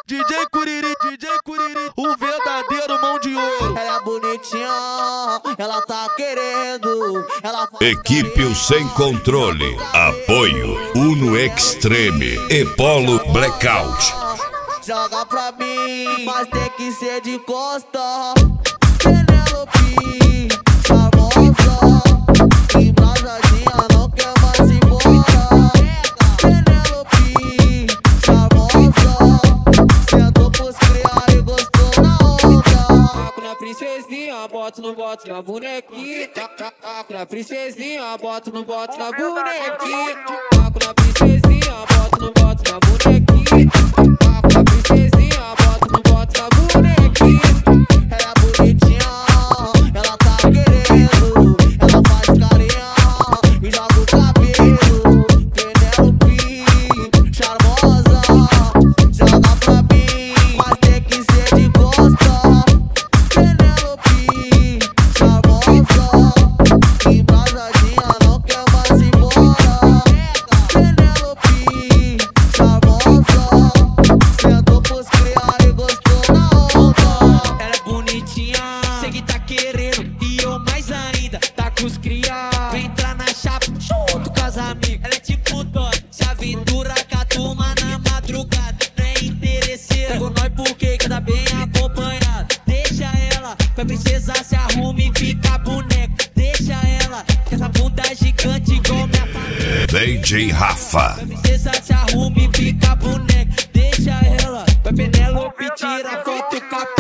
DJ Curiri, o verdadeiro mão de ouro. Ela é bonitinha, ela tá querendo. Equipe o Sem Controle. Apoio Uno Extreme e Polo Blackout. Joga pra mim, mas tem que ser de costa. Penelope, famosa, embrasadinha, não quer mais ir embora. Penelope, famosa, sentou pros criar e gostou na onda. Taco na princesinha, bota no na bonequinha. Taco na princesinha, bota no na bonequinha. Taco na princesinha, bota no na bonequinha. Taco na princesinha, bota no na bonequinha. Ela é bonitinha, ela tá querendo. Ela faz carinha e joga o cabelo. Penelope, charmosa, joga pra mim, mas tem que ser de costa. Penelope, charmosa, embrasadinha, não quer mais ir embora. Penelope, charmosa, sentou pros criar e gostou na onda. Ela é bonitinha, sei que tá querendo. E eu mais ainda, tá com os cria. Vem entrar na chapa, junto com as amigas. Ela é tipo Dora, se aventura com a turma na madrugada. Não é interesseira, pegou nós porque cada bem acompanhado. Deixa ela, pra princesa se arruma e fica boneca. Deixa ela, com essa bunda gigante igual minha família. DJ Rafa. Pra princesa se arruma e fica boneca. Deixa ela, pra Penelope tira foto com a